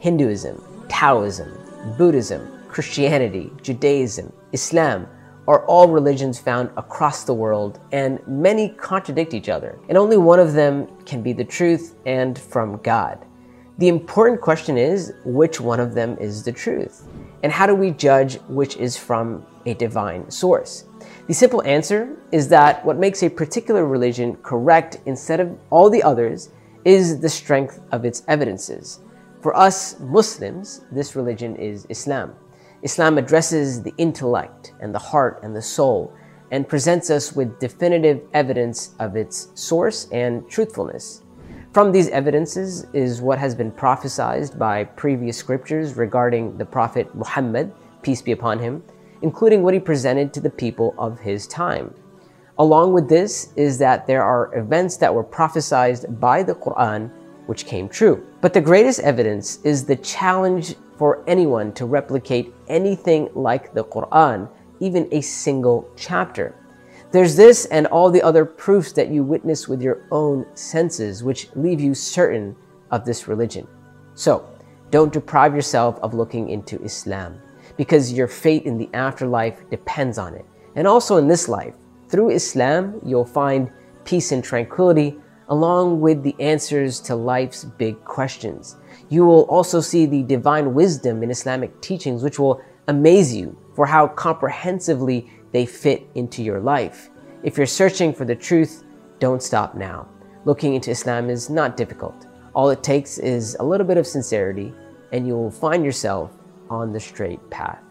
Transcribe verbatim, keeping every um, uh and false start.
Hinduism, Taoism, Buddhism, Christianity, Judaism, Islam are all religions found across the world, and many contradict each other, and only one of them can be the truth and from God. The important question is, which one of them is the truth? And how do we judge which is from a divine source? The simple answer is that what makes a particular religion correct instead of all the others is the strength of its evidences. For us Muslims, this religion is Islam. Islam addresses the intellect and the heart and the soul and presents us with definitive evidence of its source and truthfulness. From these evidences is what has been prophesied by previous scriptures regarding the Prophet Muhammad, peace be upon him, including what he presented to the people of his time. Along with this is that there are events that were prophesied by the Quran which came true. But the greatest evidence is the challenge for anyone to replicate anything like the Quran, even a single chapter. There's this and all the other proofs that you witness with your own senses, which leave you certain of this religion. So, don't deprive yourself of looking into Islam, because your fate in the afterlife depends on it. And also in this life, through Islam, you'll find peace and tranquility, along with the answers to life's big questions. You will also see the divine wisdom in Islamic teachings, which will amaze you for how comprehensively they fit into your life. If you're searching for the truth, don't stop now. Looking into Islam is not difficult. All it takes is a little bit of sincerity, and you will find yourself on the straight path.